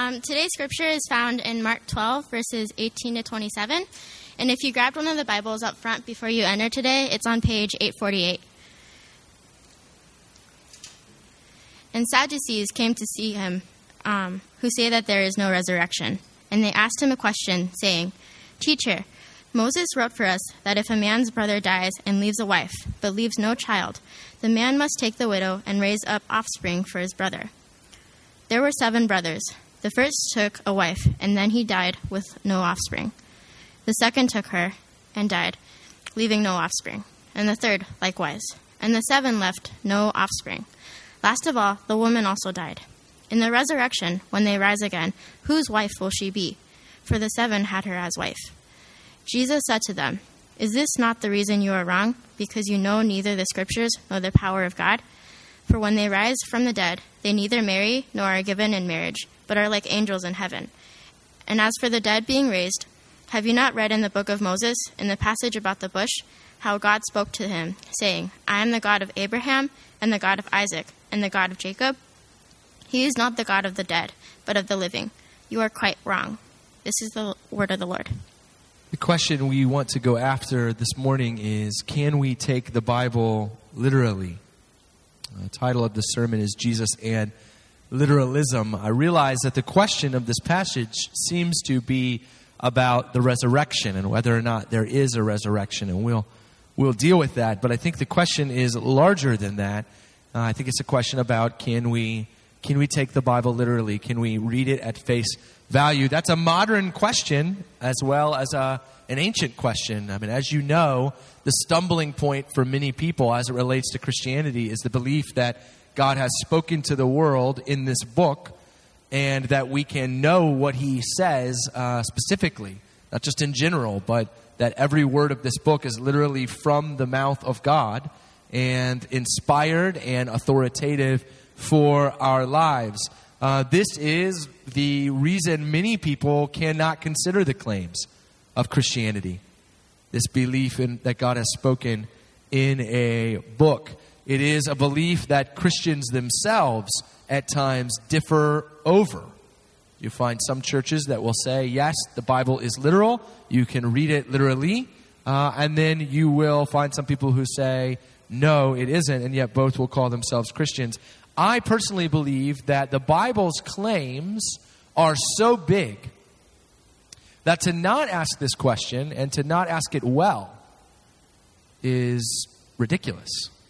Today's scripture is found in Mark 12, verses 18 to 27. And if you grabbed one of the Bibles up front before you enter today, it's on page 848. And Sadducees came to see him, who say that there is no resurrection. And they asked him a question, saying, "Teacher, Moses wrote for us that if a man's brother dies and leaves a wife, but leaves no child, the man must take the widow and raise up offspring for his brother. There were 7 brothers. The first took a wife, and then he died with no offspring. The second took her and died, leaving no offspring. And the third likewise. And the 7 left no offspring. Last of all, the woman also died. In the resurrection, when they rise again, whose wife will she be? For the 7 had her as wife." Jesus said to them, "Is this not the reason you are wrong? Because you know neither the Scriptures nor the power of God? For when they rise from the dead, they neither marry nor are given in marriage, but are like angels in heaven. And as for the dead being raised, have you not read in the book of Moses, in the passage about the bush, how God spoke to him, saying, 'I am the God of Abraham, and the God of Isaac, and the God of Jacob'? He is not the God of the dead, but of the living. You are quite wrong." This is the word of the Lord. The question we want to go after this morning is, can we take the Bible literally? The title of the sermon is Jesus and Literalism. I realize that the question of this passage seems to be about the resurrection and whether or not there is a resurrection, and we'll deal with that. But I think the question is larger than that. I think it's a question about can we take the Bible literally? Can we read it at face value? That's a modern question as well as an ancient question. I mean, as you know, the stumbling point for many people as it relates to Christianity is the belief that God has spoken to the world in this book and that we can know what he says specifically, not just in general, but that every word of this book is literally from the mouth of God and inspired and authoritative for our lives. This is the reason many people cannot consider the claims of Christianity. This belief that God has spoken in a book. It is a belief that Christians themselves at times differ over. You find some churches that will say, yes, the Bible is literal. You can read it literally. And then you will find some people who say, no, it isn't. And yet both will call themselves Christians. I personally believe that the Bible's claims are so big that to not ask this question and to not ask it well is ridiculous.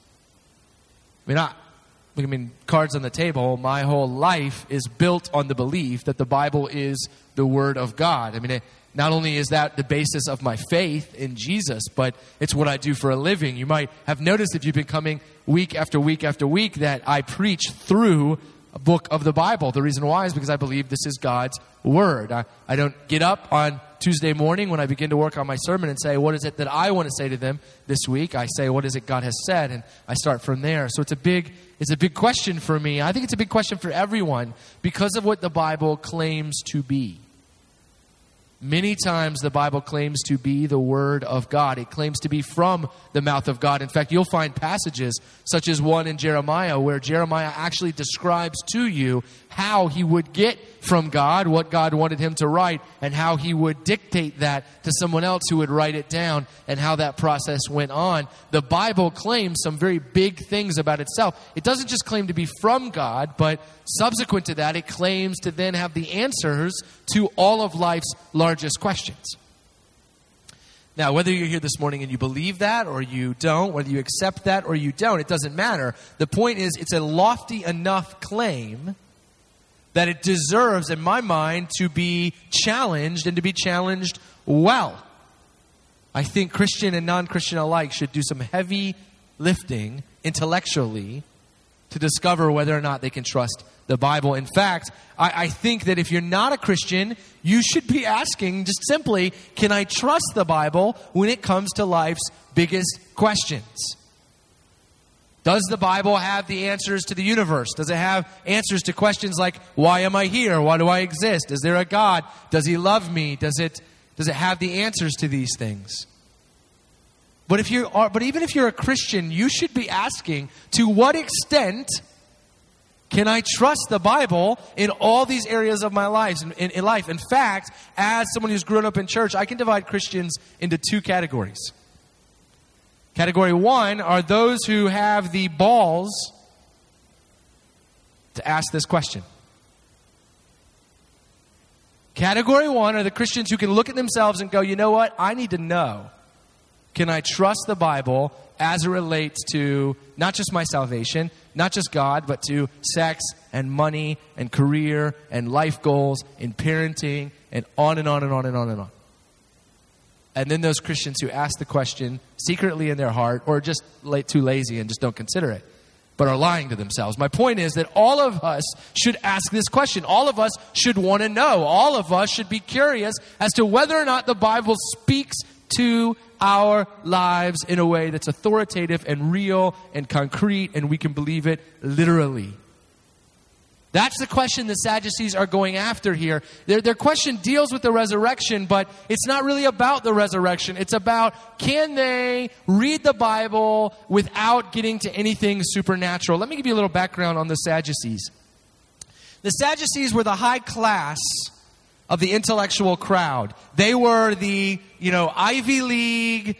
I mean, cards on the table, my whole life is built on the belief that the Bible is the Word of God. I mean, not only is that the basis of my faith in Jesus, but it's what I do for a living. You might have noticed if you've been coming week after week after week that I preach through a book of the Bible. The reason why is because I believe this is God's Word. I don't get up on Tuesday morning when I begin to work on my sermon and say, what is it that I want to say to them this week? I say, what is it God has said? And I start from there. So it's a big question for me. I think it's a big question for everyone because of what the Bible claims to be. Many times the Bible claims to be the Word of God. It claims to be from the mouth of God. In fact, you'll find passages such as one in Jeremiah where Jeremiah actually describes to you how he would get from God, what God wanted him to write, and how he would dictate that to someone else who would write it down, and how that process went on. The Bible claims some very big things about itself. It doesn't just claim to be from God, but subsequent to that, it claims to then have the answers to all of life's largest questions. Now, whether you're here this morning and you believe that or you don't, whether you accept that or you don't, it doesn't matter. The point is, it's a lofty enough claim that it deserves, in my mind, to be challenged and to be challenged well. I think Christian and non-Christian alike should do some heavy lifting intellectually to discover whether or not they can trust the Bible. In fact, I think that if you're not a Christian, you should be asking just simply, can I trust the Bible when it comes to life's biggest questions? Does the Bible have the answers to the universe? Does it have answers to questions like, why am I here? Why do I exist? Is there a God? Does he love me? Does it have the answers to these things? But even if you're a Christian, you should be asking, to what extent Can I trust the Bible in all these areas of my life? In life? In fact, as someone who's grown up in church, I can divide Christians into two categories. Category one are those who have the balls to ask this question. Category one are the Christians who can look at themselves and go, you know what? I need to know. Can I trust the Bible as it relates to not just my salvation, not just God, but to sex and money and career and life goals and parenting and on and on and on and on and on. And then those Christians who ask the question secretly in their heart or just too lazy and just don't consider it, but are lying to themselves. My point is that all of us should ask this question. All of us should want to know. All of us should be curious as to whether or not the Bible speaks to our lives in a way that's authoritative and real and concrete, and we can believe it literally. That's the question the Sadducees are going after here. Their question deals with the resurrection, but it's not really about the resurrection. It's about, can they read the Bible without getting to anything supernatural? Let me give you a little background on the Sadducees. The Sadducees were the high class of the intellectual crowd. They were the, Ivy League,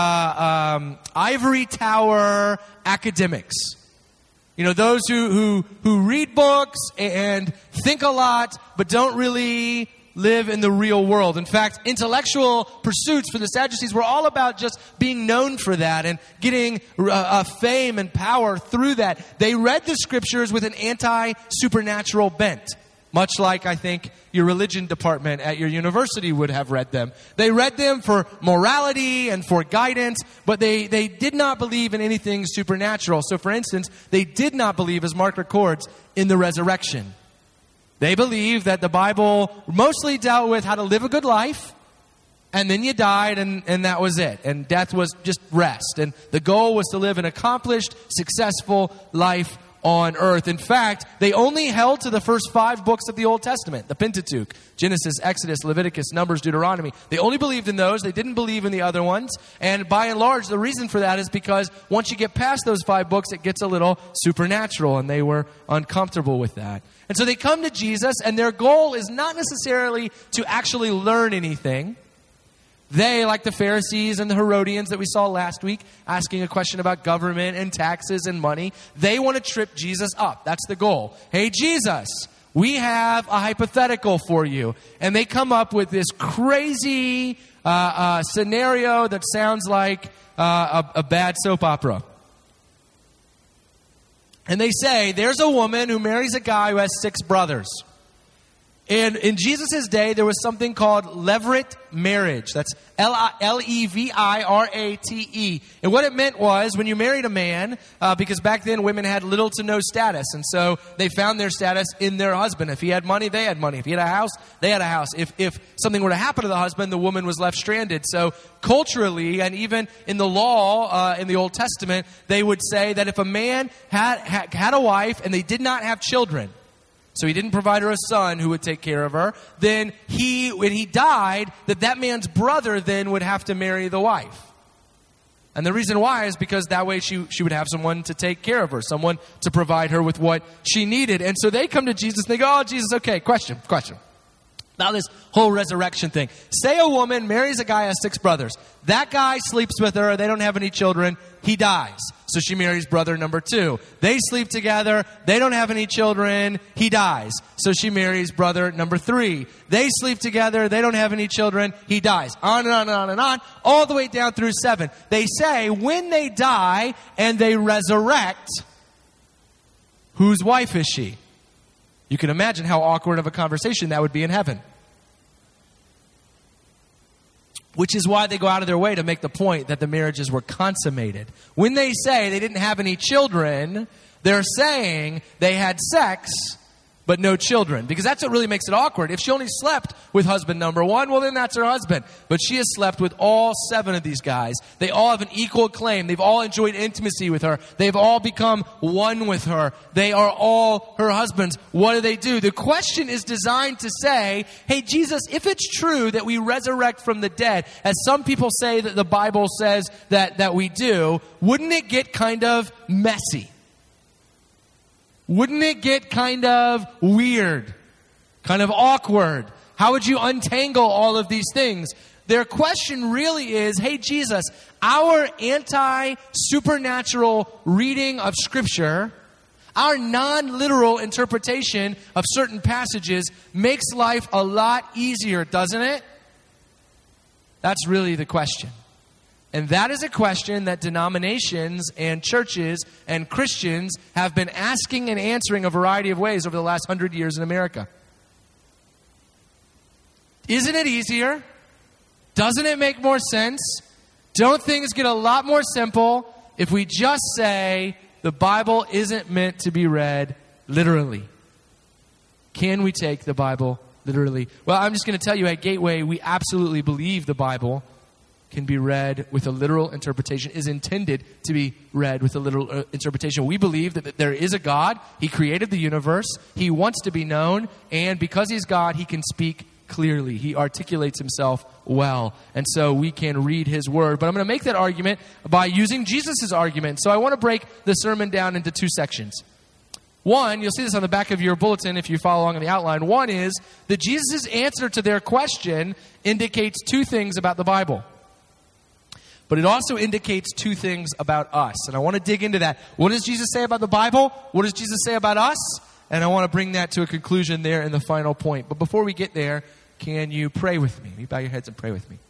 ivory tower academics. Those who read books and think a lot, but don't really live in the real world. In fact, intellectual pursuits for the Sadducees were all about just being known for that and getting fame and power through that. They read the scriptures with an anti-supernatural bent, much like I think your religion department at your university would have read them. They read them for morality and for guidance, but they did not believe in anything supernatural. So for instance, they did not believe, as Mark records, in the resurrection. They believed that the Bible mostly dealt with how to live a good life, and then you died, and that was it. And death was just rest. And the goal was to live an accomplished, successful life on earth. In fact, they only held to the first 5 books of the Old Testament, the Pentateuch, Genesis, Exodus, Leviticus, Numbers, Deuteronomy. They only believed in those. They didn't believe in the other ones. And by and large, the reason for that is because once you get past those 5 books, it gets a little supernatural, and they were uncomfortable with that. And so they come to Jesus, and their goal is not necessarily to actually learn anything. They, like the Pharisees and the Herodians that we saw last week, asking a question about government and taxes and money, they want to trip Jesus up. That's the goal. Hey, Jesus, we have a hypothetical for you. And they come up with this crazy scenario that sounds like a bad soap opera. And they say, there's a woman who marries a guy who has 6 brothers. And in Jesus' day, there was something called levirate marriage. That's Levirate. And what it meant was when you married a man, because back then women had little to no status. And so they found their status in their husband. If he had money, they had money. If he had a house, they had a house. If something were to happen to the husband, the woman was left stranded. So culturally, and even in the law, in the Old Testament, they would say that if a man had a wife and they did not have children, so he didn't provide her a son who would take care of her, then when he died, that man's brother then would have to marry the wife. And the reason why is because that way she would have someone to take care of her, someone to provide her with what she needed. And so they come to Jesus and they go, oh, Jesus, okay, question. Now this whole resurrection thing. Say a woman marries a guy who has 6 brothers. That guy sleeps with her. They don't have any children. He dies. So she marries brother number 2. They sleep together. They don't have any children. He dies. So she marries brother number 3. They sleep together. They don't have any children. He dies. On and on and on and on, all the way down through 7. They say when they die and they resurrect, whose wife is she? You can imagine how awkward of a conversation that would be in heaven. Which is why they go out of their way to make the point that the marriages were consummated. When they say they didn't have any children, they're saying they had sex, but no children. Because that's what really makes it awkward. If she only slept with husband number 1, well, then that's her husband. But she has slept with all 7 of these guys. They all have an equal claim. They've all enjoyed intimacy with her. They've all become one with her. They are all her husbands. What do? The question is designed to say, hey, Jesus, if it's true that we resurrect from the dead, as some people say that the Bible says that we do, wouldn't it get kind of messy? wouldn't it get kind of weird, kind of awkward? How would you untangle all of these things? Their question really is, hey, Jesus, our anti-supernatural reading of Scripture, our non-literal interpretation of certain passages makes life a lot easier, doesn't it? That's really the question. And that is a question that denominations and churches and Christians have been asking and answering a variety of ways over the last 100 years in America. Isn't it easier? Doesn't it make more sense? Don't things get a lot more simple if we just say the Bible isn't meant to be read literally? Can we take the Bible literally? Well, I'm just going to tell you at Gateway, we absolutely believe the Bible can be read with a literal interpretation, is intended to be read with a literal interpretation. We believe that there is a God. He created the universe. He wants to be known. And because He's God, He can speak clearly. He articulates Himself well. And so we can read His Word. But I'm going to make that argument by using Jesus' argument. So I want to break the sermon down into two sections. One, you'll see this on the back of your bulletin if you follow along in the outline. One is that Jesus' answer to their question indicates two things about the Bible. But it also indicates two things about us. And I want to dig into that. What does Jesus say about the Bible? What does Jesus say about us? And I want to bring that to a conclusion there in the final point. But before we get there, can you pray with me? You bow your heads and pray with me.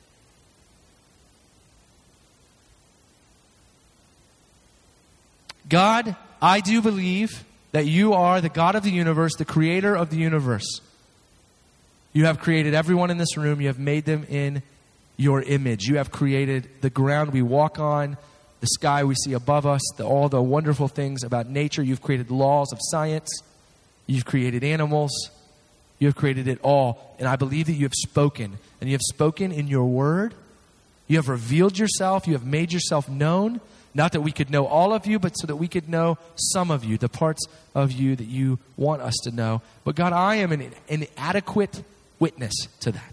God, I do believe that you are the God of the universe, the creator of the universe. You have created everyone in this room. You have made them in your image. You have created the ground we walk on, the sky we see above us, all the wonderful things about nature. You've created laws of science. You've created animals. You have created it all. And I believe that you have spoken. And you have spoken in your word. You have revealed yourself. You have made yourself known. Not that we could know all of you, but so that we could know some of you, the parts of you that you want us to know. But God, I am an inadequate witness to that.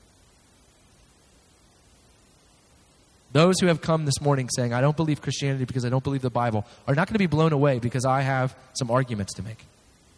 Those who have come this morning saying, I don't believe Christianity because I don't believe the Bible, are not going to be blown away because I have some arguments to make.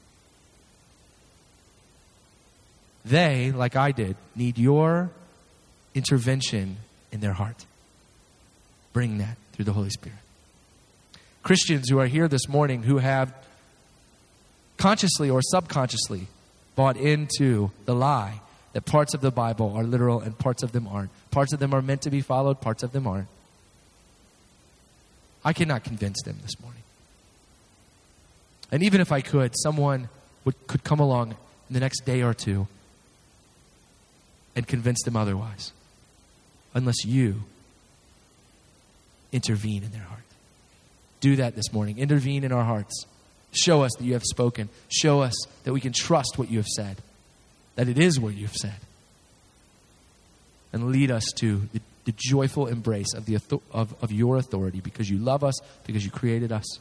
They, like I did, need your intervention in their heart. Bring that through the Holy Spirit. Christians who are here this morning who have consciously or subconsciously bought into the lie that parts of the Bible are literal and parts of them aren't. Parts of them are meant to be followed, parts of them aren't. I cannot convince them this morning. And even if I could, someone could come along in the next day or two and convince them otherwise. Unless you intervene in their heart. Do that this morning. Intervene in our hearts. Show us that you have spoken. Show us that we can trust what you have said. That it is what you've said. And lead us to the joyful embrace of of your authority because you love us, because you created us.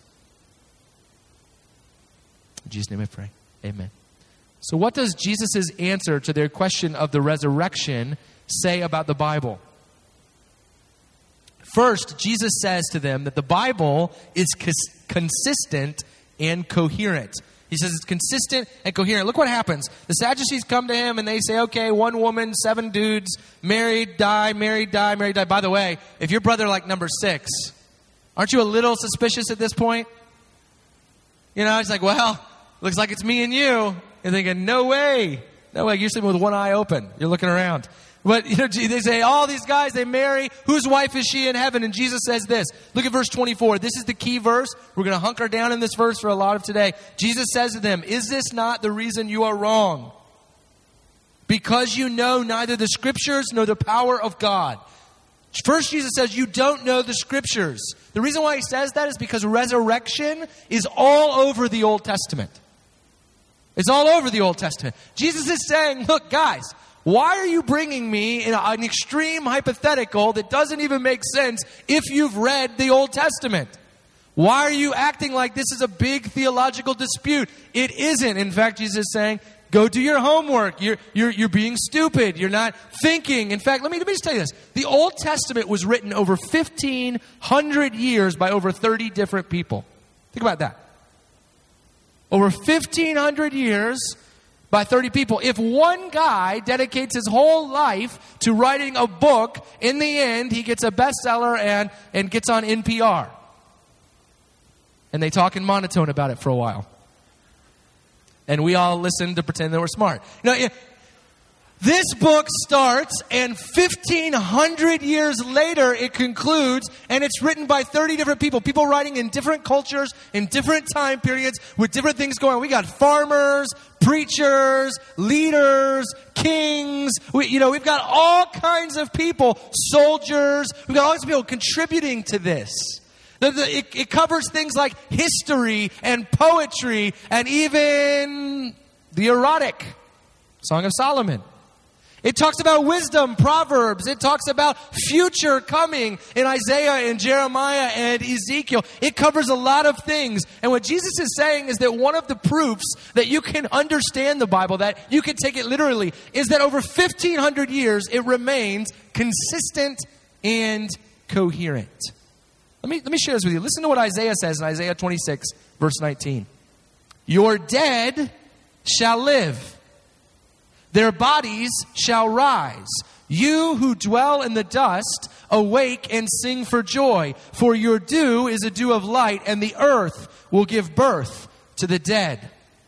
In Jesus' name I pray. Amen. So what does Jesus' answer to their question of the resurrection say about the Bible? First, Jesus says to them that the Bible is consistent and coherent. He says it's consistent and coherent. Look what happens. The Sadducees come to him and they say, okay, 1 woman, 7 dudes, married, die, married, die, married, die. By the way, if your brother like number 6, aren't you a little suspicious at this point? You know, it's like, well, looks like it's me and you. You're thinking, no way. No way. You're sitting with one eye open. You're looking around. But you know, they say, all these guys, they marry. Whose wife is she in heaven? And Jesus says this. Look at verse 24. This is the key verse. We're going to hunker down in this verse for a lot of today. Jesus says to them, is this not the reason you are wrong? Because you know neither the Scriptures nor the power of God. First, Jesus says, you don't know the Scriptures. The reason why he says that is because resurrection is all over the Old Testament. It's all over the Old Testament. Jesus is saying, look, guys, why are you bringing me in an extreme hypothetical that doesn't even make sense if you've read the Old Testament? Why are you acting like this is a big theological dispute? It isn't. In fact, Jesus is saying, go do your homework. You're being stupid. You're not thinking. In fact, let me just tell you this. The Old Testament was written over 1,500 years by over 30 different people. Think about that. Over 1,500 years by 30 people. If one guy dedicates his whole life to writing a book, in the end, he gets a bestseller and gets on NPR. And they talk in monotone about it for a while. And we all listen to pretend that we're smart. This book starts, and 1,500 years later it concludes, and it's written by 30 different people. People writing in different cultures, in different time periods, with different things going on. We got farmers, preachers, leaders, kings. We've got all kinds of people, soldiers. We've got all kinds of people contributing to this. It covers things like history and poetry and even the erotic Song of Solomon. It talks about wisdom, Proverbs. It talks about future coming in Isaiah and Jeremiah and Ezekiel. It covers a lot of things. And what Jesus is saying is that one of the proofs that you can understand the Bible, that you can take it literally, is that over 1,500 years it remains consistent and coherent. Let me share this with you. Listen to what Isaiah says in Isaiah 26, verse 19. Your dead shall live. Their bodies shall rise. You who dwell in the dust, awake and sing for joy. For your dew is a dew of light, and the earth will give birth to the dead.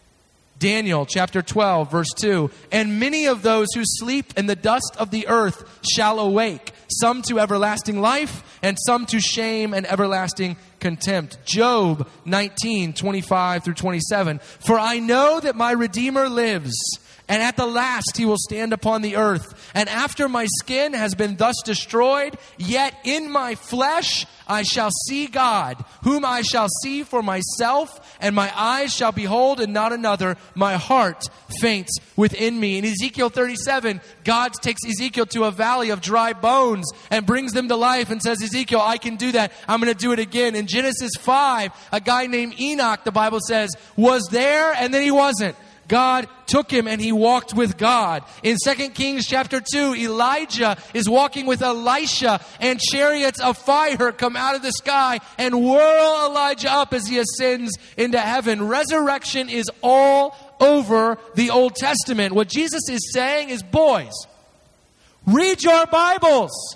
Daniel chapter 12, verse 2. And many of those who sleep in the dust of the earth shall awake, some to everlasting life, and some to shame and everlasting contempt. Job 19, 25 through 27. For I know that my Redeemer lives, and at the last he will stand upon the earth. And after my skin has been thus destroyed, yet in my flesh I shall see God, whom I shall see for myself, and my eyes shall behold and not another. My heart faints within me. In Ezekiel 37, God takes Ezekiel to a valley of dry bones and brings them to life and says, Ezekiel, I can do that. I'm going to do it again. In Genesis 5, a guy named Enoch, the Bible says, was there and then he wasn't. God took him and he walked with God. In 2 Kings chapter 2, Elijah is walking with Elisha, and chariots of fire come out of the sky and whirl Elijah up as he ascends into heaven. Resurrection is all over the Old Testament. What Jesus is saying is, boys, read your Bibles.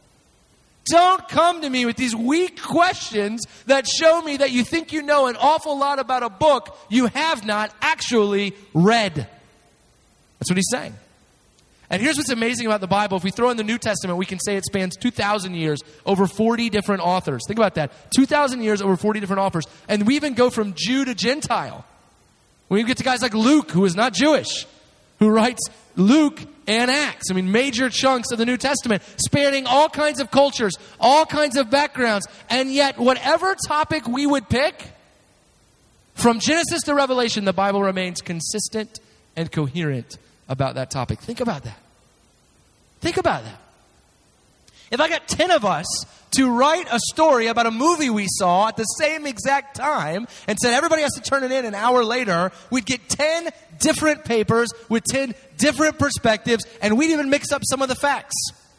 Don't come to me with these weak questions that show me that you think you know an awful lot about a book you have not actually read. That's what he's saying. And here's what's amazing about the Bible. If we throw in the New Testament, we can say it spans 2,000 years, over 40 different authors. Think about that. 2,000 years, over 40 different authors. And we even go from Jew to Gentile. We get to guys like Luke, who is not Jewish, who writes Luke and Acts. Major chunks of the New Testament, spanning all kinds of cultures, all kinds of backgrounds. And yet, whatever topic we would pick, from Genesis to Revelation, the Bible remains consistent and coherent about that topic. Think about that. Think about that. If I got 10 of us to write a story about a movie we saw at the same exact time and said everybody has to turn it in an hour later, we'd get 10 different papers with 10 different perspectives, and we'd even mix up some of the facts.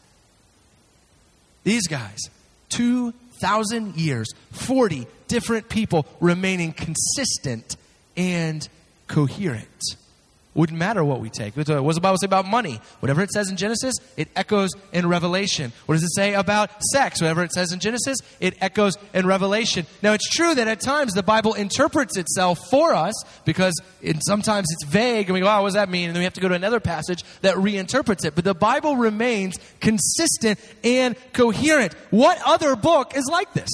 These guys, 2,000 years, 40 different people remaining consistent and coherent. Wouldn't matter what we take. What does the Bible say about money? Whatever it says in Genesis, it echoes in Revelation. What does it say about sex? Whatever it says in Genesis, it echoes in Revelation. Now, it's true that at times the Bible interprets itself for us because sometimes it's vague and we go, oh, what does that mean? And then we have to go to another passage that reinterprets it. But the Bible remains consistent and coherent. What other book is like this?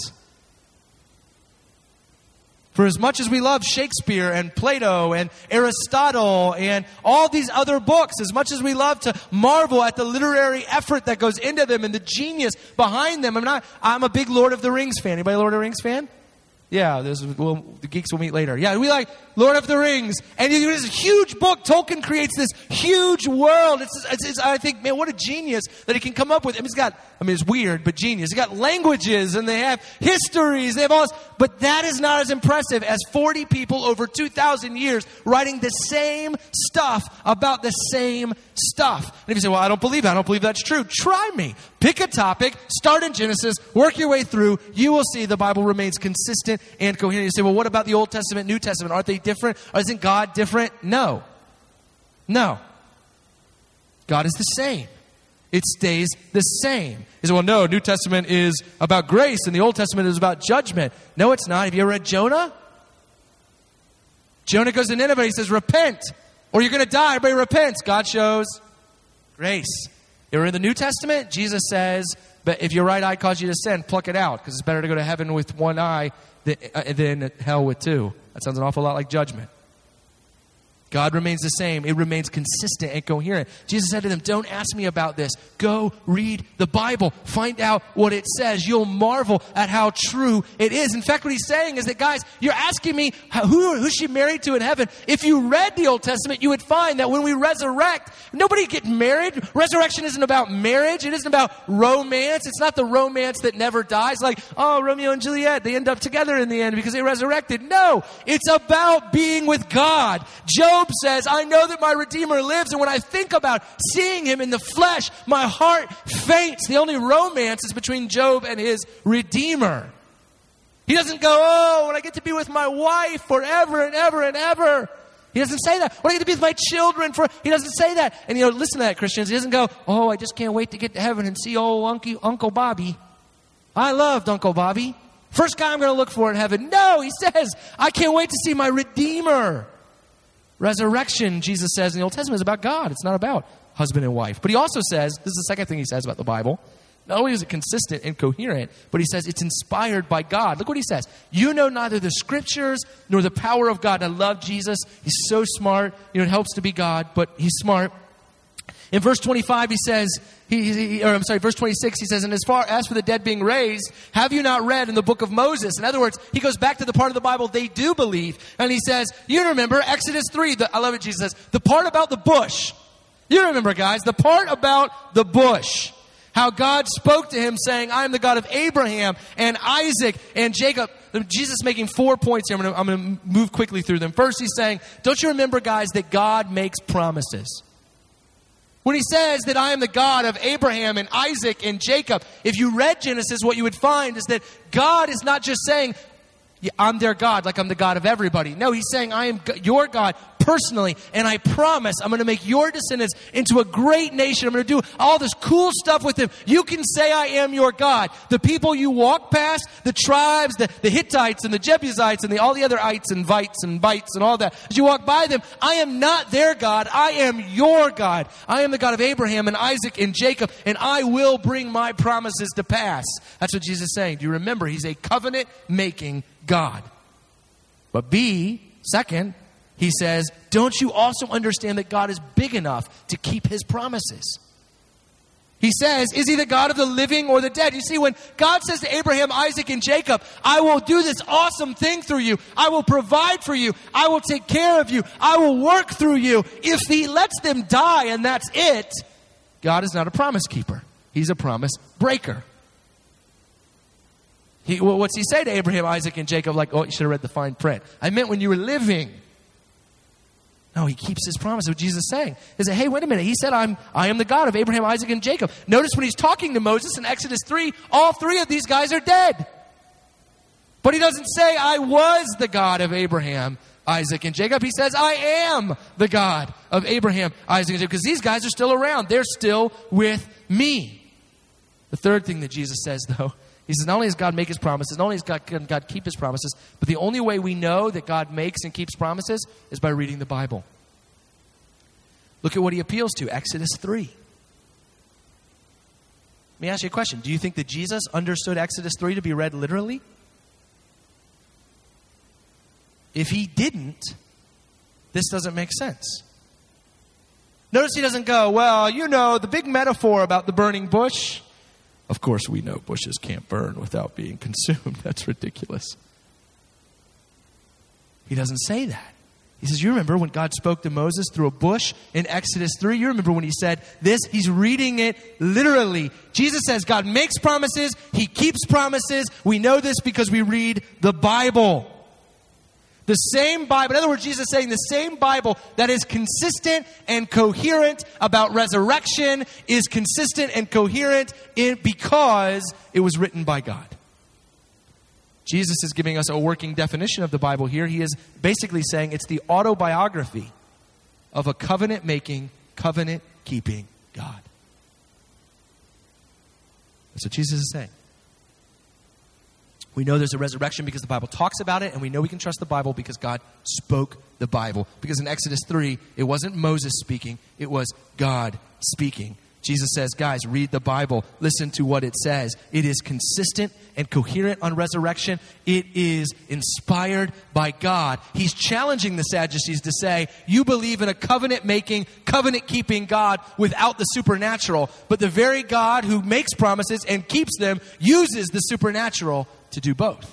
For as much as we love Shakespeare and Plato and Aristotle and all these other books, as much as we love to marvel at the literary effort that goes into them and the genius behind them, I'm a big Lord of the Rings fan. Anybody a Lord of the Rings fan? Yeah, the geeks will meet later. Yeah, we like Lord of the Rings. And this huge book. Tolkien creates this huge world. I think, man, what a genius that he can come up with. It's weird, but genius. He's got languages and they have histories. They have all this. But that is not as impressive as 40 people over 2,000 years writing the same stuff about the same stuff. And if you say, well, I don't believe that. I don't believe that's true. Try me. Pick a topic, start in Genesis, work your way through. You will see the Bible remains consistent consistent and coherent. You say, well, what about the Old Testament, New Testament? Aren't they different? Or isn't God different? No. No. God is the same. It stays the same. You say, well, no, New Testament is about grace and the Old Testament is about judgment. No, it's not. Have you ever read Jonah? Jonah goes to Nineveh. He says, repent or you're going to die. Everybody repents. God shows grace. You ever in the New Testament? Jesus says, but if your right eye causes you to sin, pluck it out, because it's better to go to heaven with one eye than hell with two. That sounds an awful lot like judgment. God remains the same. It remains consistent and coherent. Jesus said to them, don't ask me about this. Go read the Bible. Find out what it says. You'll marvel at how true it is. In fact, what he's saying is that, guys, you're asking me who's she married to in heaven. If you read the Old Testament, you would find that when we resurrect, nobody gets married. Resurrection isn't about marriage. It isn't about romance. It's not the romance that never dies. Like, oh, Romeo and Juliet, they end up together in the end because they resurrected. No, it's about being with God. Job says, I know that my Redeemer lives, and when I think about seeing him in the flesh, my heart faints. The only romance is between Job and his Redeemer. He doesn't go, oh, when I get to be with my wife forever and ever and ever. He doesn't say that. When I get to be with my children he doesn't say that. And listen to that, Christians. He doesn't go, oh, I just can't wait to get to heaven and see old Uncle Bobby. I loved Uncle Bobby. First guy I'm going to look for in heaven. No, he says, I can't wait to see my Redeemer. Resurrection, Jesus says in the Old Testament, is about God. It's not about husband and wife. But he also says, this is the second thing he says about the Bible, not only is it consistent and coherent, but he says it's inspired by God. Look what he says. You know neither the scriptures nor the power of God. And I love Jesus. He's so smart. It helps to be God, but he's smart. In verse 25, he says, verse 26, he says, and as for the dead being raised, have you not read in the book of Moses? In other words, he goes back to the part of the Bible they do believe. And he says, you remember Exodus 3. I love it, Jesus says, the part about the bush. You remember, guys, the part about the bush. How God spoke to him saying, I am the God of Abraham and Isaac and Jacob. Jesus making 4 points here. I'm going to move quickly through them. First, he's saying, don't you remember, guys, that God makes promises? When he says that I am the God of Abraham and Isaac and Jacob, if you read Genesis, what you would find is that God is not just saying, I'm their God, like I'm the God of everybody. No, he's saying, I am your God personally, and I promise I'm going to make your descendants into a great nation. I'm going to do all this cool stuff with them. You can say I am your God. The people you walk past, the tribes, the Hittites and the Jebusites and all the other ites and vites and bites and all that, as you walk by them, I am not their God. I am your God. I am the God of Abraham and Isaac and Jacob, and I will bring my promises to pass. That's what Jesus is saying. Do you remember? He's a covenant-making God. But second, he says, don't you also understand that God is big enough to keep his promises? He says, is he the God of the living or the dead? You see, when God says to Abraham, Isaac, and Jacob, I will do this awesome thing through you. I will provide for you. I will take care of you. I will work through you. If he lets them die and that's it, God is not a promise keeper. He's a promise breaker. What's he say to Abraham, Isaac, and Jacob? Like, oh, you should have read the fine print. I meant when you were living. No, he keeps his promise. What Jesus is saying is that, hey, wait a minute. He said, I am the God of Abraham, Isaac, and Jacob. Notice when he's talking to Moses in Exodus 3, all three of these guys are dead. But he doesn't say, I was the God of Abraham, Isaac, and Jacob. He says, I am the God of Abraham, Isaac, and Jacob. Because these guys are still around. They're still with me. The third thing that Jesus says, though, he says, not only does God make his promises, not only does God keep his promises, but the only way we know that God makes and keeps promises is by reading the Bible. Look at what he appeals to, Exodus 3. Let me ask you a question. Do you think that Jesus understood Exodus 3 to be read literally? If he didn't, this doesn't make sense. Notice he doesn't go, well, the big metaphor about the burning bush. Of course, we know bushes can't burn without being consumed. That's ridiculous. He doesn't say that. He says, you remember when God spoke to Moses through a bush in Exodus 3? You remember when he said this? He's reading it literally. Jesus says God makes promises. He keeps promises. We know this because we read the Bible. The same Bible, in other words, Jesus is saying the same Bible that is consistent and coherent about resurrection is consistent and coherent because it was written by God. Jesus is giving us a working definition of the Bible here. He is basically saying it's the autobiography of a covenant-making, covenant-keeping God. That's what Jesus is saying. We know there's a resurrection because the Bible talks about it, and we know we can trust the Bible because God spoke the Bible. Because in Exodus 3, it wasn't Moses speaking, it was God speaking. Jesus says, guys, read the Bible. Listen to what it says. It is consistent and coherent on resurrection. It is inspired by God. He's challenging the Sadducees to say, you believe in a covenant-making, covenant-keeping God without the supernatural. But the very God who makes promises and keeps them uses the supernatural to do both.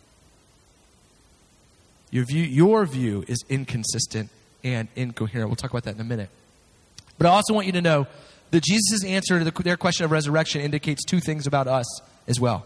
Your view is inconsistent and incoherent. We'll talk about that in a minute. But I also want you to know that Jesus' answer to their question of resurrection indicates two things about us as well.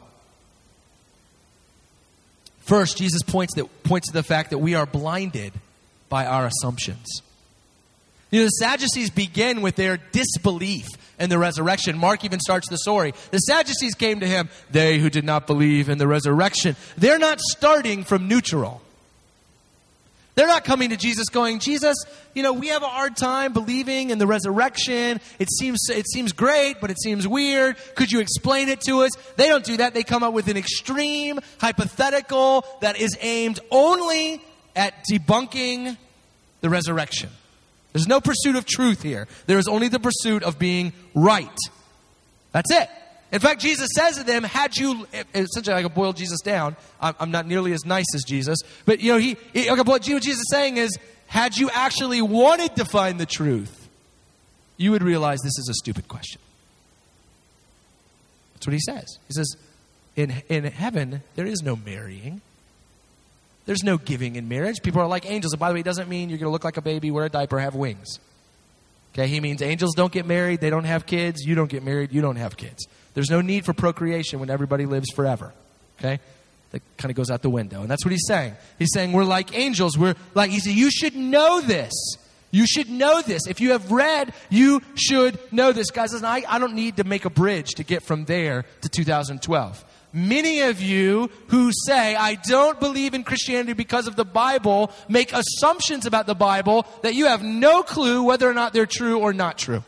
First, Jesus points to the fact that we are blinded by our assumptions. You know, the Sadducees begin with their disbelief in the resurrection. Mark even starts the story. The Sadducees came to him, they who did not believe in the resurrection. They're not starting from neutral. They're not coming to Jesus going, Jesus, you know, we have a hard time believing in the resurrection. It seems great, but it seems weird. Could you explain it to us? They don't do that. They come up with an extreme hypothetical that is aimed only at debunking the resurrection. There's no pursuit of truth here. There is only the pursuit of being right. That's it. In fact, Jesus says to them, essentially I could boil Jesus down. I'm not nearly as nice as Jesus. But, you know, what Jesus is saying is, had you actually wanted to find the truth, you would realize this is a stupid question. That's what he says. He says, in heaven, there is no marrying. There's no giving in marriage. People are like angels. And by the way, it doesn't mean you're going to look like a baby, wear a diaper, have wings. Okay, he means angels don't get married. They don't have kids. You don't get married. You don't have kids. There's no need for procreation when everybody lives forever. Okay? That kind of goes out the window. And that's what he's saying. He's saying we're like angels. He said, you should know this. You should know this. If you have read, you should know this. Guys, listen, I don't need to make a bridge to get from there to 2012. Many of you who say, I don't believe in Christianity because of the Bible, make assumptions about the Bible that you have no clue whether or not they're true or not true.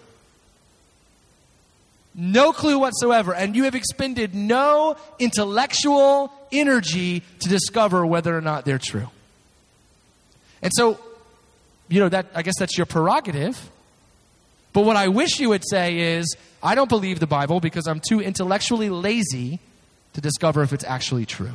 No clue whatsoever. And you have expended no intellectual energy to discover whether or not they're true. And so, you know, I guess that's your prerogative. But what I wish you would say is, I don't believe the Bible because I'm too intellectually lazy to discover if it's actually true.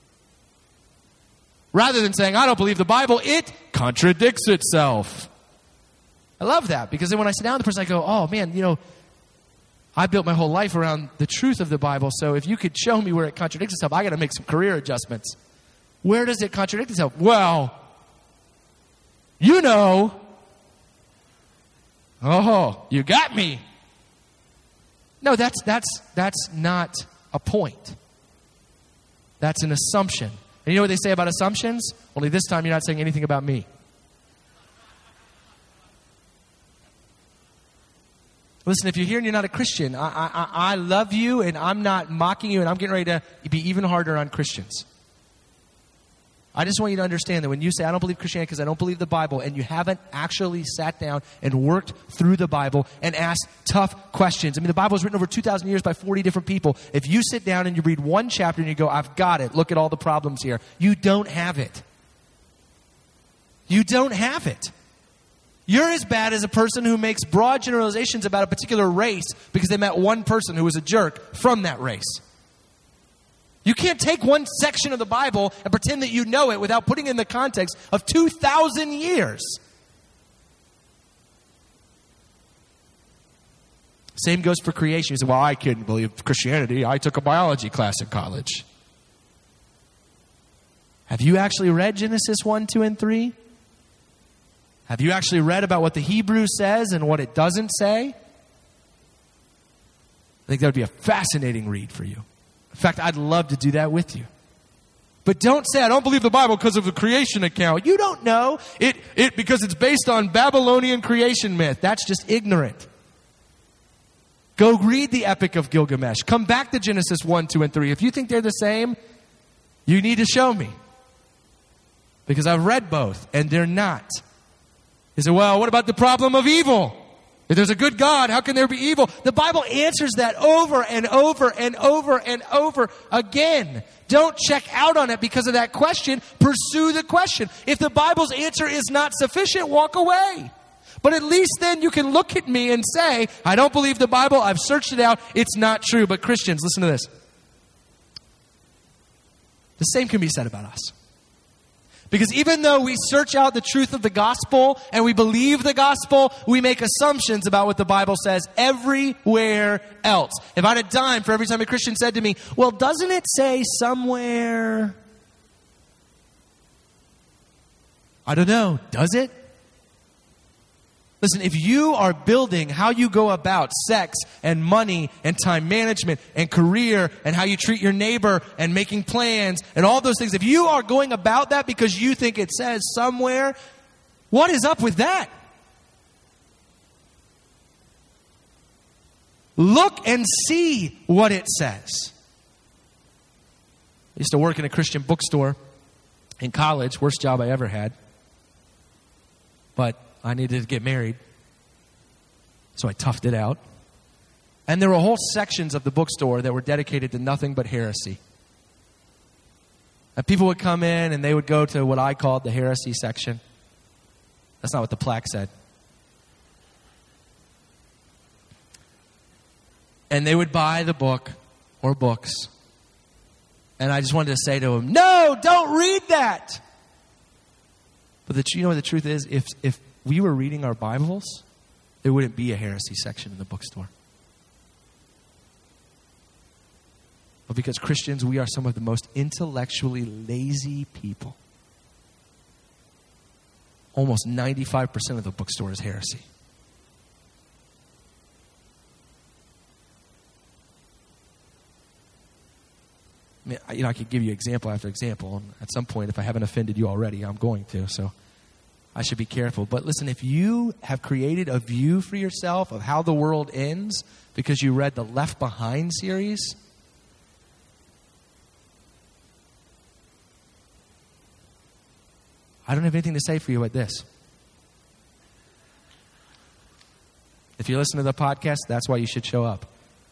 Rather than saying, I don't believe the Bible, it contradicts itself. I love that because then when I sit down with the person, I go, oh man, you know, I built my whole life around the truth of the Bible, so if you could show me where it contradicts itself, I got to make some career adjustments. Where does it contradict itself? Well, you know. Oh, you got me. No, that's not a point. That's an assumption. And you know what they say about assumptions? Only this time you're not saying anything about me. Listen, if you're here and you're not a Christian, I love you and I'm not mocking you and I'm getting ready to be even harder on Christians. I just want you to understand that when you say, I don't believe Christianity because I don't believe the Bible, and you haven't actually sat down and worked through the Bible and asked tough questions. I mean, the Bible was written over 2,000 years by 40 different people. If you sit down and you read one chapter and you go, I've got it, look at all the problems here, you don't have it. You don't have it. You're as bad as a person who makes broad generalizations about a particular race because they met one person who was a jerk from that race. You can't take one section of the Bible and pretend that you know it without putting it in the context of 2,000 years. Same goes for creation. You say, well, I couldn't believe Christianity. I took a biology class in college. Have you actually read Genesis 1, 2, and 3? Have you actually read about what the Hebrew says and what it doesn't say? I think that would be a fascinating read for you. In fact, I'd love to do that with you. But don't say, I don't believe the Bible because of the creation account. You don't know it because it's based on Babylonian creation myth. That's just ignorant. Go read the Epic of Gilgamesh. Come back to Genesis 1, 2, and 3. If you think they're the same, You need to show me. Because I've read both, and they're not. You say, well, what about the problem of evil? If there's a good God, how can there be evil? The Bible answers that over and over and over and over again. Don't check out on it because of that question. Pursue the question. If the Bible's answer is not sufficient, walk away. But at least then you can look at me and say, I don't believe the Bible. I've searched it out. It's not true. But Christians, listen to this. The same can be said about us. Because even though we search out the truth of the gospel and we believe the gospel, we make assumptions about what the Bible says everywhere else. If I had a dime for every time a Christian said to me, well, doesn't it say somewhere? I don't know. Does it? Listen, if you are building how you go about sex and money and time management and career and how you treat your neighbor and making plans and all those things, if you are going about that because you think it says somewhere, what is up with that? Look and see what it says. I used to work in a Christian bookstore in college, worst job I ever had. But I needed to get married, so I toughed it out. And there were whole sections of the bookstore that were dedicated to nothing but heresy. And people would come in and they would go to what I called the heresy section. That's not what the plaque said. And they would buy the book or books. And I just wanted to say to them, no, don't read that. But you know what the truth is? If we were reading our Bibles, there wouldn't be a heresy section in the bookstore. But because Christians, we are some of the most intellectually lazy people. Almost 95% of the bookstore is heresy. I mean, I could give you example after example. And at some point, if I haven't offended you already, I'm going to. So I should be careful. But listen, if you have created a view for yourself of how the world ends because you read the Left Behind series, I don't have anything to say for you but this. If you listen to the podcast, that's why you should show up.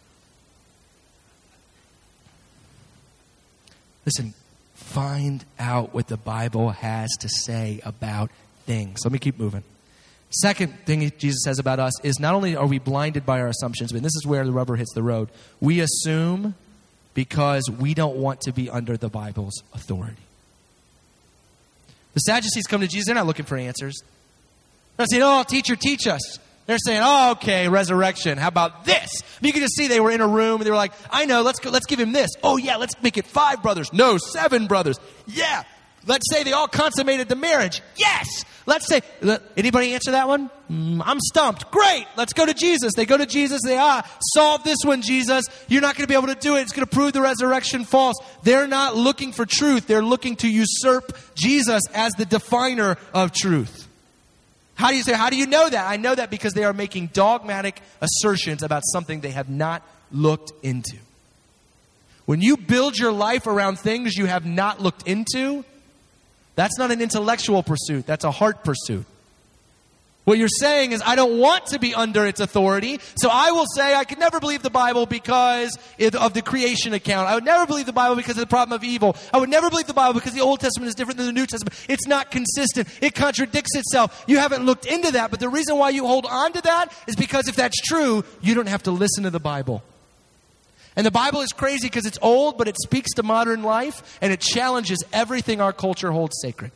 Listen, find out what the Bible has to say about things. Let me keep moving. Second thing Jesus says about us is not only are we blinded by our assumptions, but this is where the rubber hits the road. We assume because we don't want to be under the Bible's authority. The Sadducees come to Jesus. They're not looking for answers. They're saying, oh, teacher, teach us. They're saying, oh, okay, resurrection. How about this? You can just see they were in a room and they were like, I know, let's give him this. Oh, yeah, let's make it 5 brothers. No, 7 brothers. Yeah. Let's say they all consummated the marriage. Yes. Let's say, anybody answer that one? I'm stumped. Great. Let's go to Jesus. They go to Jesus. They, solve this one, Jesus. You're not going to be able to do it. It's going to prove the resurrection false. They're not looking for truth. They're looking to usurp Jesus as the definer of truth. How do you know that? I know that because they are making dogmatic assertions about something they have not looked into. When you build your life around things you have not looked into, that's not an intellectual pursuit. That's a heart pursuit. What you're saying is, I don't want to be under its authority, so I will say I could never believe the Bible because of the creation account. I would never believe the Bible because of the problem of evil. I would never believe the Bible because the Old Testament is different than the New Testament. It's not consistent. It contradicts itself. You haven't looked into that, but the reason why you hold on to that is because if that's true, you don't have to listen to the Bible. And the Bible is crazy because it's old, but it speaks to modern life, and it challenges everything our culture holds sacred.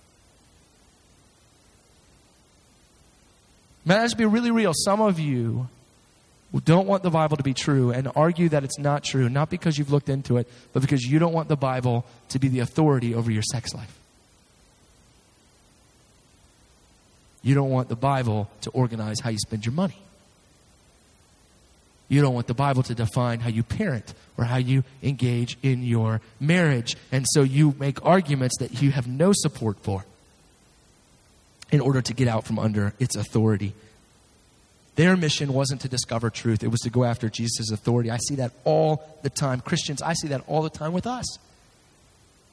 Man, let's be really real. Some of you who don't want the Bible to be true and argue that it's not true, not because you've looked into it, but because you don't want the Bible to be the authority over your sex life. You don't want the Bible to organize how you spend your money. You don't want the Bible to define how you parent or how you engage in your marriage. And so you make arguments that you have no support for in order to get out from under its authority. Their mission wasn't to discover truth. It was to go after Jesus' authority. I see that all the time. Christians, I see that all the time with us.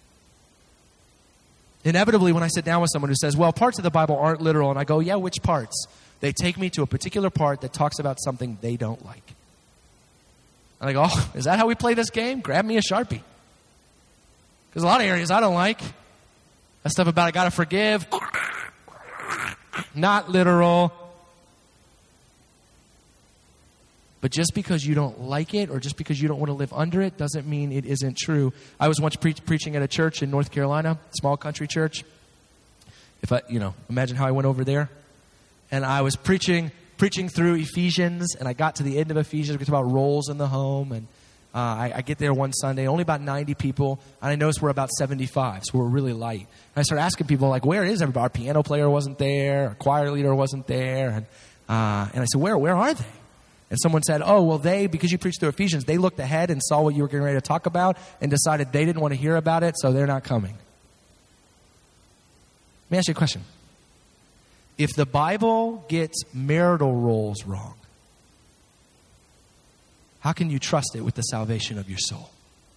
Inevitably, when I sit down with someone who says, well, parts of the Bible aren't literal, and I go, yeah, which parts? They take me to a particular part that talks about something they don't like. And I go, oh, is that how we play this game? Grab me a Sharpie. Because a lot of areas I don't like. That stuff about I got to forgive. Not literal. But just because you don't like it or just because you don't want to live under it doesn't mean it isn't true. I was once preaching at a church in North Carolina, small country church. Imagine how I went over there. And I was preaching through Ephesians, and I got to the end of Ephesians. We talked about roles in the home, and I get there one Sunday, only about 90 people, and I noticed we're about 75, so we're really light. And I started asking people, like, where is everybody? Our piano player wasn't there, our choir leader wasn't there, and I said, where are they? And someone said, oh, well, because you preached through Ephesians, they looked ahead and saw what you were getting ready to talk about and decided they didn't want to hear about it, so they're not coming. Let me ask you a question. If the Bible gets marital roles wrong, how can you trust it with the salvation of your soul?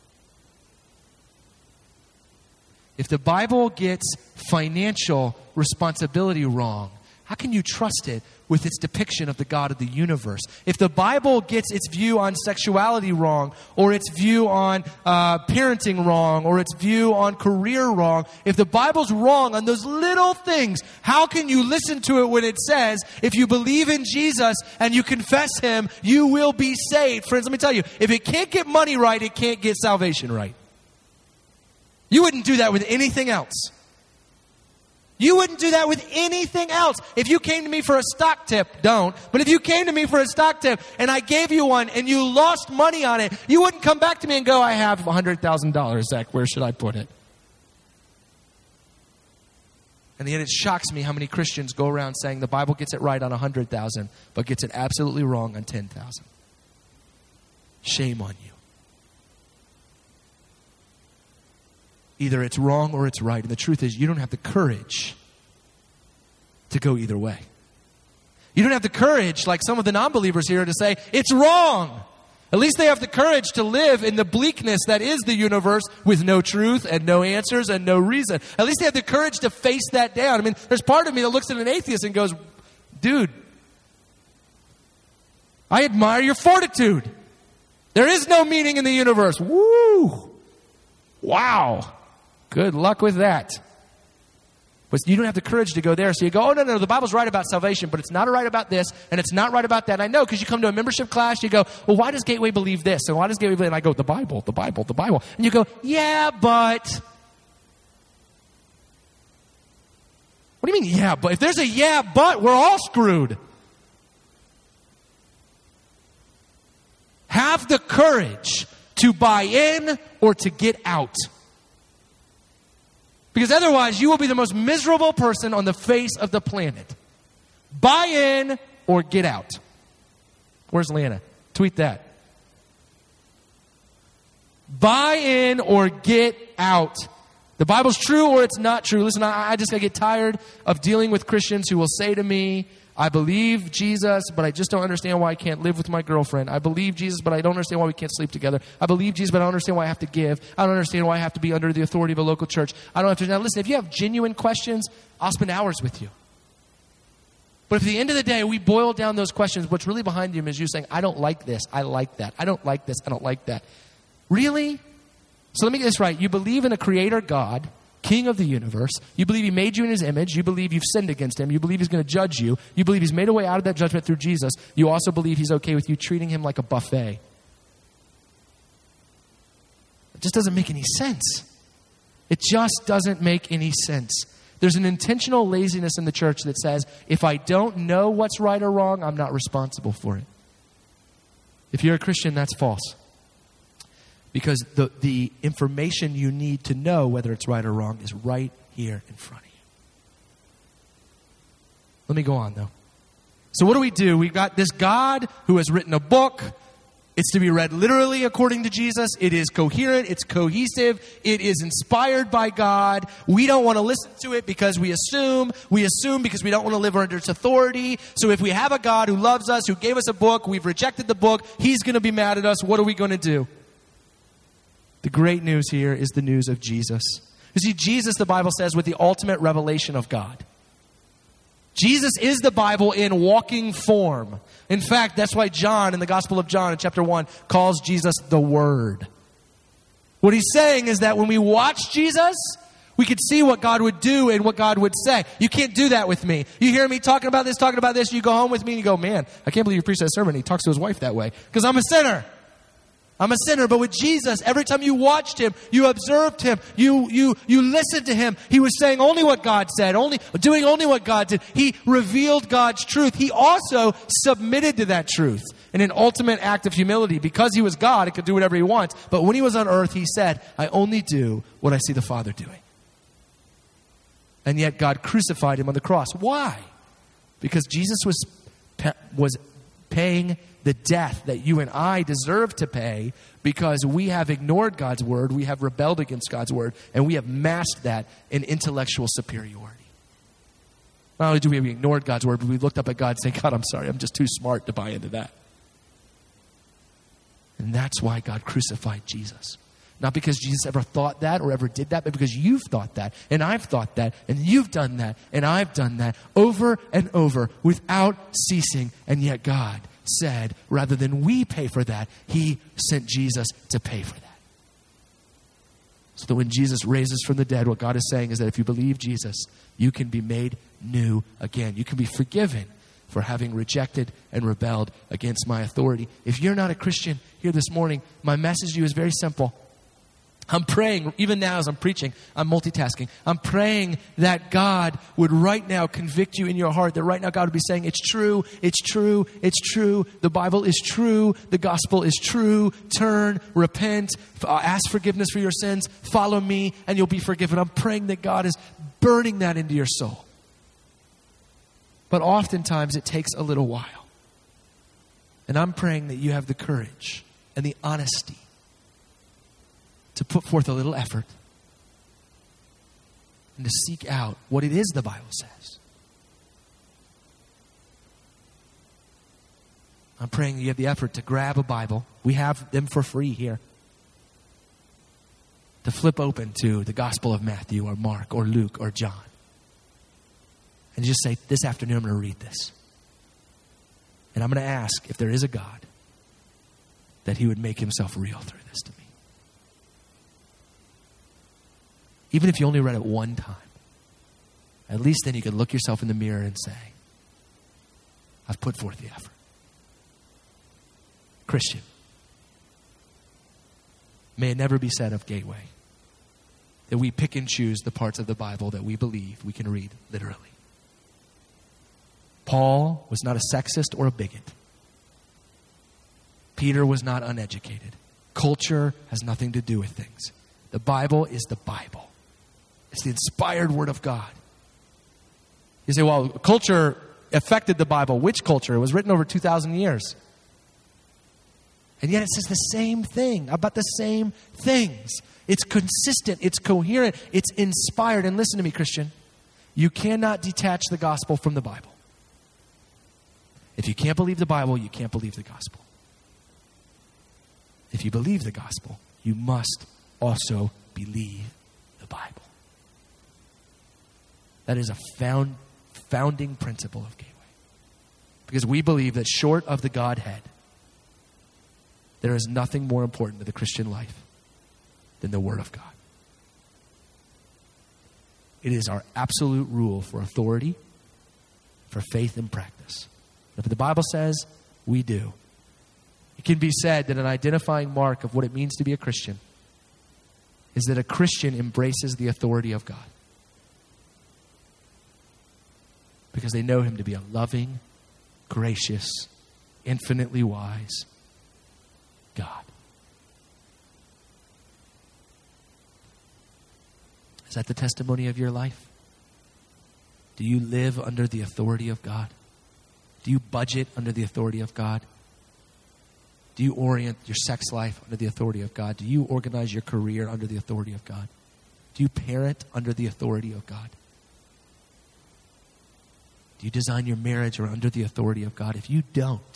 If the Bible gets financial responsibility wrong, how can you trust it with its depiction of the God of the universe? If the Bible gets its view on sexuality wrong, or its view on parenting wrong, or its view on career wrong, if the Bible's wrong on those little things, how can you listen to it when it says, if you believe in Jesus and you confess Him, you will be saved? Friends, let me tell you, if it can't get money right, it can't get salvation right. You wouldn't do that with anything else. You wouldn't do that with anything else. If you came to me for a stock tip, don't. But if you came to me for a stock tip and I gave you one and you lost money on it, you wouldn't come back to me and go, I have $100,000, Zach. Where should I put it? And yet it shocks me how many Christians go around saying the Bible gets it right on 100,000, but gets it absolutely wrong on 10,000. Shame on you. Either it's wrong or it's right. And the truth is, you don't have the courage to go either way. You don't have the courage, like some of the non-believers here, to say, it's wrong. At least they have the courage to live in the bleakness that is the universe with no truth and no answers and no reason. At least they have the courage to face that down. I mean, there's part of me that looks at an atheist and goes, dude, I admire your fortitude. There is no meaning in the universe. Woo! Wow. Good luck with that. But you don't have the courage to go there. So you go, oh, no, the Bible's right about salvation, but it's not right about this, and it's not right about that. And I know, because you come to a membership class, you go, well, why does Gateway believe this? And why does Gateway believe? And I go, the Bible. And you go, yeah, but. What do you mean, yeah, but? If there's a yeah, but, we're all screwed. Have the courage to buy in or to get out. Because otherwise, you will be the most miserable person on the face of the planet. Buy in or get out. Where's Lana? Tweet that. Buy in or get out. The Bible's true or it's not true. Listen, I just get tired of dealing with Christians who will say to me, I believe Jesus, but I just don't understand why I can't live with my girlfriend. I believe Jesus, but I don't understand why we can't sleep together. I believe Jesus, but I don't understand why I have to give. I don't understand why I have to be under the authority of a local church. I don't have to. Now listen, if you have genuine questions, I'll spend hours with you. But if at the end of the day, we boil down those questions, what's really behind them is you saying, I don't like this, I like that. I don't like this, I don't like that. Really? So let me get this right. You believe in a creator God, King of the universe. You believe He made you in His image. You believe you've sinned against Him. You believe He's going to judge you. You believe He's made a way out of that judgment through Jesus. You also believe He's okay with you treating Him like a buffet. It just doesn't make any sense. It just doesn't make any sense. There's an intentional laziness in the church that says, if I don't know what's right or wrong, I'm not responsible for it. If you're a Christian, that's false. Because the information you need to know whether it's right or wrong is right here in front of you. Let me go on, though. So what do? We've got this God who has written a book. It's to be read literally according to Jesus. It is coherent. It's cohesive. It is inspired by God. We don't want to listen to it because we assume because we don't want to live under its authority. So if we have a God who loves us, who gave us a book, we've rejected the book, He's going to be mad at us. What are we going to do? The great news here is the news of Jesus. You see, Jesus, the Bible says, with the ultimate revelation of God. Jesus is the Bible in walking form. In fact, that's why John, in the Gospel of John, in chapter 1, calls Jesus the Word. What he's saying is that when we watch Jesus, we could see what God would do and what God would say. You can't do that with me. You hear me talking about this, you go home with me and you go, man, I can't believe you preached that sermon. He talks to his wife that way. Because I'm a sinner. But with Jesus, every time you watched him, you observed him, you listened to him, he was saying only what God said, doing only what God did. He revealed God's truth. He also submitted to that truth in an ultimate act of humility. Because he was God, he could do whatever he wants. But when he was on earth, he said, I only do what I see the Father doing. And yet God crucified him on the cross. Why? Because Jesus was paying the death that you and I deserve to pay because we have ignored God's word, we have rebelled against God's word, and we have masked that in intellectual superiority. Not only do we have ignored God's word, but we looked up at God and said, God, I'm sorry, I'm just too smart to buy into that. And that's why God crucified Jesus. Not because Jesus ever thought that or ever did that, but because you've thought that, and I've thought that, and you've done that, and I've done that over and over without ceasing. And yet God said, rather than we pay for that, he sent Jesus to pay for that. So that when Jesus raises from the dead, what God is saying is that if you believe Jesus, you can be made new again. You can be forgiven for having rejected and rebelled against my authority. If you're not a Christian here this morning, my message to you is very simple. I'm praying, even now as I'm preaching, I'm multitasking. I'm praying that God would right now convict you in your heart, that right now God would be saying, it's true, it's true, it's true. The Bible is true. The gospel is true. Turn, repent, ask forgiveness for your sins, follow me, and you'll be forgiven. I'm praying that God is burning that into your soul. But oftentimes it takes a little while. And I'm praying that you have the courage and the honesty to put forth a little effort and to seek out what it is the Bible says. I'm praying you have the effort to grab a Bible. We have them for free here. To flip open to the Gospel of Matthew or Mark or Luke or John. And just say, this afternoon I'm going to read this. And I'm going to ask if there is a God, that he would make himself real through this to me. Even if you only read it one time, at least then you can look yourself in the mirror and say, I've put forth the effort. Christian, may it never be said of Gateway that we pick and choose the parts of the Bible that we believe we can read literally. Paul was not a sexist or a bigot. Peter was not uneducated. Culture has nothing to do with things. The Bible is the Bible. It's the inspired word of God. You say, well, culture affected the Bible. Which culture? It was written over 2,000 years. And yet it says the same thing about the same things. It's consistent. It's coherent. It's inspired. And listen to me, Christian. You cannot detach the gospel from the Bible. If you can't believe the Bible, you can't believe the gospel. If you believe the gospel, you must also believe the Bible. That is a founding principle of Gateway. Because we believe that short of the Godhead, there is nothing more important to the Christian life than the Word of God. It is our absolute rule for authority, for faith and practice. If the Bible says, we do. It can be said that an identifying mark of what it means to be a Christian is that a Christian embraces the authority of God. Because they know him to be a loving, gracious, infinitely wise God. Is that the testimony of your life? Do you live under the authority of God? Do you budget under the authority of God? Do you orient your sex life under the authority of God? Do you organize your career under the authority of God? Do you parent under the authority of God? Do you design your marriage or under the authority of God? If you don't,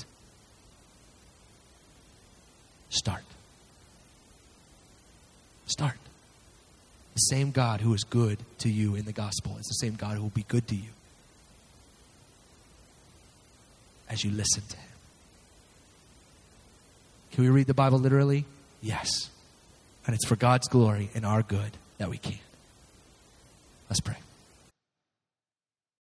start. Start. The same God who is good to you in the gospel is the same God who will be good to you as you listen to him. Can we read the Bible literally? Yes. And it's for God's glory and our good that we can. Let's pray.